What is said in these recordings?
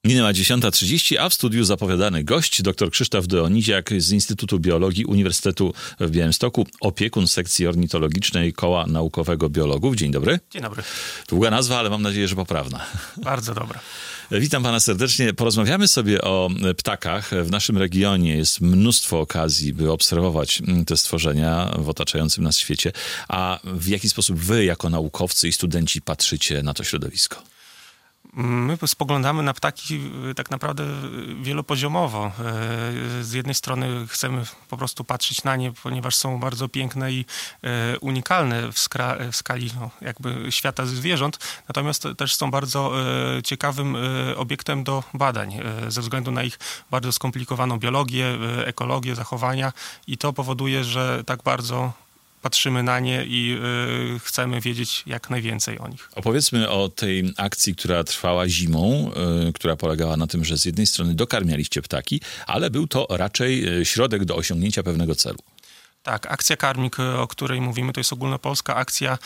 Minęła 10:30, a w studiu zapowiadany gość, dr Krzysztof Deoniziak z Instytutu Biologii Uniwersytetu w Białymstoku, opiekun sekcji ornitologicznej Koła Naukowego Biologów. Dzień dobry. Dzień dobry. Długa nazwa, ale mam nadzieję, że poprawna. Bardzo dobra. Witam pana serdecznie. Porozmawiamy sobie o ptakach. W naszym regionie jest mnóstwo okazji, by obserwować te stworzenia w otaczającym nas świecie. A w jaki sposób wy, jako naukowcy i studenci, patrzycie na to środowisko? My spoglądamy na ptaki tak naprawdę wielopoziomowo. Z jednej strony chcemy po prostu patrzeć na nie, ponieważ są bardzo piękne i unikalne w skali jakby świata zwierząt, natomiast też są bardzo ciekawym obiektem do badań ze względu na ich bardzo skomplikowaną biologię, ekologię, zachowania i to powoduje, że tak bardzo patrzymy na nie i chcemy wiedzieć jak najwięcej o nich. Opowiedzmy o tej akcji, która trwała zimą, która polegała na tym, że z jednej strony dokarmialiście ptaki, ale był to raczej środek do osiągnięcia pewnego celu. Tak, akcja Karmik, o której mówimy, to jest ogólnopolska akcja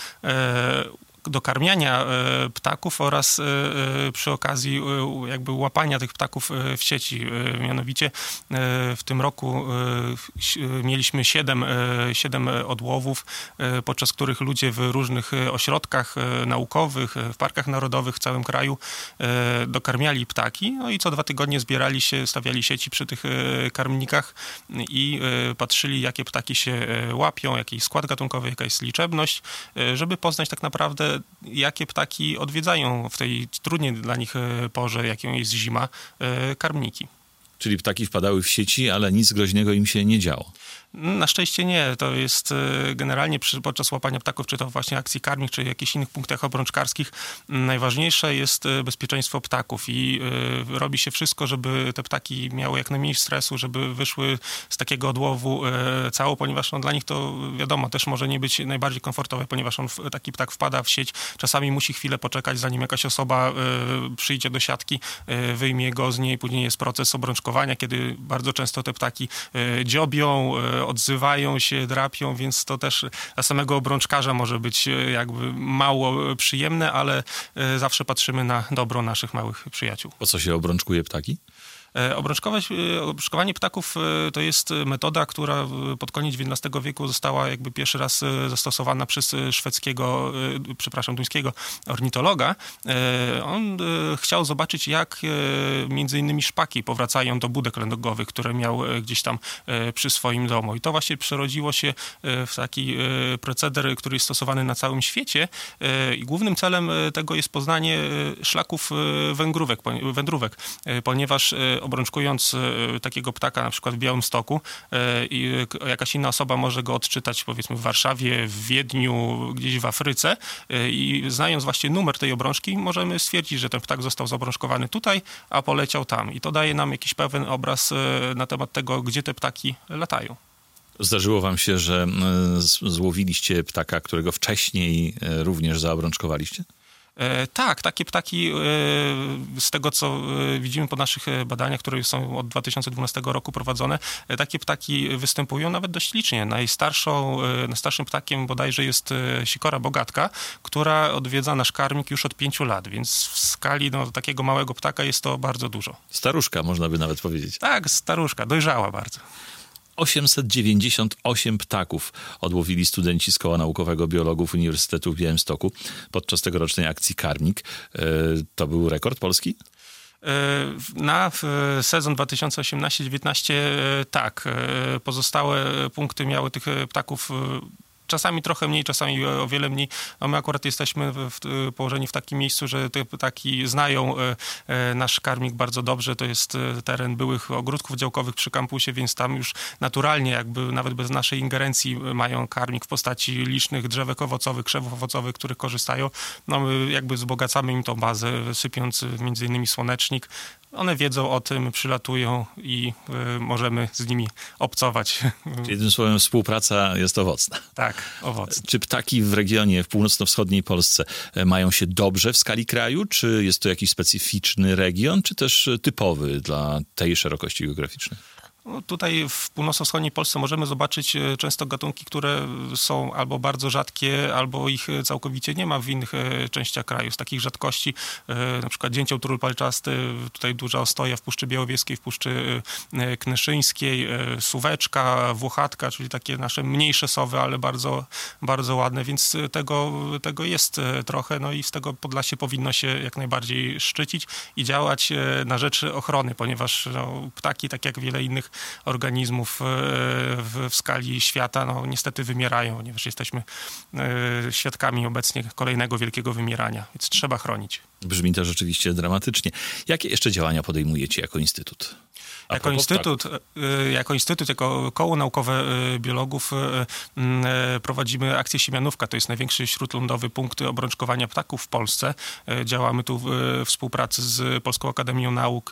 dokarmiania ptaków oraz przy okazji jakby łapania tych ptaków w sieci. Mianowicie w tym roku mieliśmy 7 odłowów, podczas których ludzie w różnych ośrodkach naukowych, w parkach narodowych w całym kraju dokarmiali ptaki. No i co 2 tygodnie zbierali się, stawiali sieci przy tych karmnikach i patrzyli, jakie ptaki się łapią, jaki jest skład gatunkowy, jaka jest liczebność, żeby poznać tak naprawdę, jakie ptaki odwiedzają w tej trudnej dla nich porze, jaką jest zima, karmniki. Czyli ptaki wpadały w sieci, ale nic groźnego im się nie działo. Na szczęście nie. To jest generalnie podczas łapania ptaków, czy to właśnie akcji karmik, czy jakichś innych punktach obrączkarskich, najważniejsze jest bezpieczeństwo ptaków i robi się wszystko, żeby te ptaki miały jak najmniej stresu, żeby wyszły z takiego odłowu cało, ponieważ dla nich to wiadomo, też może nie być najbardziej komfortowe, ponieważ taki ptak wpada w sieć, czasami musi chwilę poczekać, zanim jakaś osoba przyjdzie do siatki, wyjmie go z niej, później jest proces obrączkowania, kiedy bardzo często te ptaki dziobią, odzywają się, drapią, więc to też dla samego obrączkarza może być jakby mało przyjemne, ale zawsze patrzymy na dobro naszych małych przyjaciół. Po co się obrączkuje ptaki? Obrączkowanie ptaków to jest metoda, która pod koniec XIX wieku została jakby pierwszy raz zastosowana przez duńskiego ornitologa. On chciał zobaczyć, jak między innymi szpaki powracają do budek lęgowych, które miał gdzieś tam przy swoim domu. I to właśnie przerodziło się w taki proceder, który jest stosowany na całym świecie. I głównym celem tego jest poznanie szlaków wędrówek, ponieważ obrączkując takiego ptaka na przykład w Białymstoku i jakaś inna osoba może go odczytać powiedzmy w Warszawie, w Wiedniu, gdzieś w Afryce i znając właśnie numer tej obrączki możemy stwierdzić, że ten ptak został zaobrączkowany tutaj, a poleciał tam. I to daje nam jakiś pewien obraz na temat tego, gdzie te ptaki latają. Zdarzyło wam się, że złowiliście ptaka, którego wcześniej również zaobrączkowaliście? Tak, takie ptaki, z tego co widzimy po naszych badaniach, które są od 2012 roku prowadzone, takie ptaki występują nawet dość licznie. Najstarszym ptakiem bodajże jest sikora bogatka, która odwiedza nasz karmik już od 5 lat, więc w skali takiego małego ptaka jest to bardzo dużo. Staruszka, można by nawet powiedzieć. Tak, staruszka, dojrzała bardzo. 898 ptaków odłowili studenci z Koła Naukowego Biologów Uniwersytetu w Białymstoku podczas tegorocznej akcji Karmik. To był rekord polski? Na sezon 2018-19 tak. Pozostałe punkty miały tych ptaków czasami trochę mniej, czasami o wiele mniej. No my akurat jesteśmy położeni w takim miejscu, że te ptaki znają nasz karmik bardzo dobrze. To jest teren byłych ogródków działkowych przy kampusie, więc tam już naturalnie, jakby nawet bez naszej ingerencji, mają karmik w postaci licznych drzewek owocowych, krzewów owocowych, których korzystają. No my jakby wzbogacamy im tą bazę, sypiąc między innymi słonecznik. One wiedzą o tym, przylatują i możemy z nimi obcować. Jednym słowem, współpraca jest owocna. Tak, owocna. Czy ptaki w regionie, w północno-wschodniej Polsce mają się dobrze w skali kraju? Czy jest to jakiś specyficzny region, czy też typowy dla tej szerokości geograficznej? No, tutaj w północno-wschodniej Polsce możemy zobaczyć często gatunki, które są albo bardzo rzadkie, albo ich całkowicie nie ma w innych częściach kraju. Z takich rzadkości na przykład dzięcioł turul palczasty, tutaj duża ostoja w Puszczy Białowieskiej, w Puszczy Knyszyńskiej, suweczka, włochatka, czyli takie nasze mniejsze sowy, ale bardzo, bardzo ładne, więc tego jest trochę, no i z tego Podlasie powinno się jak najbardziej szczycić i działać na rzecz ochrony, ponieważ ptaki, tak jak wiele innych organizmów w skali świata, no niestety wymierają, ponieważ jesteśmy świadkami obecnie kolejnego wielkiego wymierania, więc trzeba chronić. Brzmi to rzeczywiście dramatycznie. Jakie jeszcze działania podejmujecie jako instytut? Jako instytut, jako koło naukowe biologów prowadzimy akcję Siemianówka. To jest największy śródlądowy punkt obrączkowania ptaków w Polsce. Działamy tu w współpracy z Polską Akademią Nauk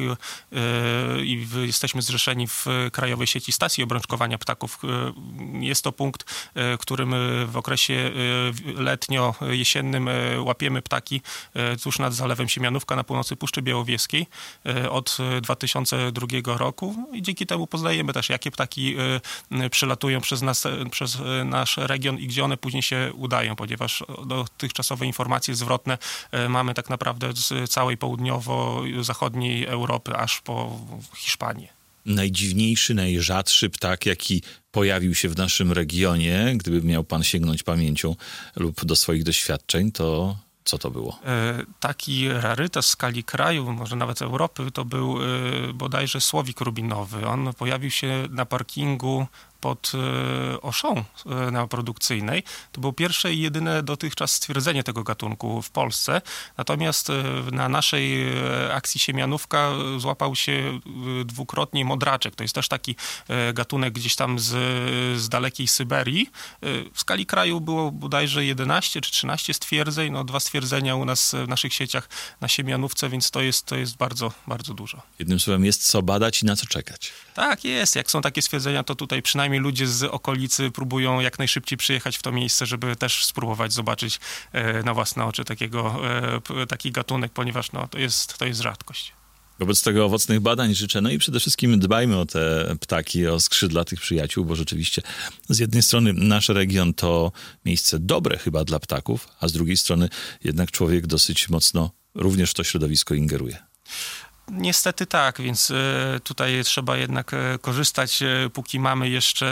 i jesteśmy zrzeszeni w Krajowej Sieci Stacji Obrączkowania Ptaków. Jest to punkt, którym w okresie letnio-jesiennym łapiemy ptaki tuż nad zalewem Siemianówka na północy Puszczy Białowieskiej od 2002 roku i dzięki temu poznajemy też, jakie ptaki przylatują przez nasz region i gdzie one później się udają, ponieważ dotychczasowe informacje zwrotne mamy tak naprawdę z całej południowo-zachodniej Europy aż po Hiszpanię. Najdziwniejszy, najrzadszy ptak, jaki pojawił się w naszym regionie, gdyby miał pan sięgnąć pamięcią lub do swoich doświadczeń, to co to było? Taki rarytas w skali kraju, może nawet Europy, to był bodajże słowik rubinowy. On pojawił się na parkingu pod Auchan na Produkcyjnej. To było pierwsze i jedyne dotychczas stwierdzenie tego gatunku w Polsce. Natomiast na naszej akcji Siemianówka złapał się dwukrotnie modraczek. To jest też taki gatunek gdzieś tam z dalekiej Syberii. W skali kraju było bodajże 11 czy 13 stwierdzeń. No, 2 stwierdzenia u nas w naszych sieciach na Siemianówce, więc to jest bardzo, bardzo dużo. Jednym słowem, jest co badać i na co czekać. Tak, jest. Jak są takie stwierdzenia, to tutaj przynajmniej ludzie z okolicy próbują jak najszybciej przyjechać w to miejsce, żeby też spróbować zobaczyć na własne oczy taki gatunek, ponieważ no, to jest rzadkość. Wobec tego owocnych badań życzę, no i przede wszystkim dbajmy o te ptaki, o skrzydlatych przyjaciół, bo rzeczywiście z jednej strony nasz region to miejsce dobre chyba dla ptaków, a z drugiej strony jednak człowiek dosyć mocno również w to środowisko ingeruje. Niestety tak, więc tutaj trzeba jednak korzystać, póki mamy jeszcze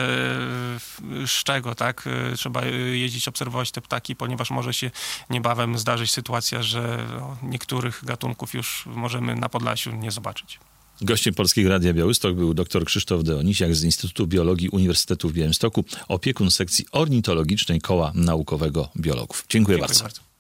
z czego, tak? Trzeba jeździć, obserwować te ptaki, ponieważ może się niebawem zdarzyć sytuacja, że niektórych gatunków już możemy na Podlasiu nie zobaczyć. Gościem Polskiego Radia Białystok był dr Krzysztof Deonisiak z Instytutu Biologii Uniwersytetu w Białymstoku, opiekun sekcji ornitologicznej Koła Naukowego Biologów. Dziękuję bardzo.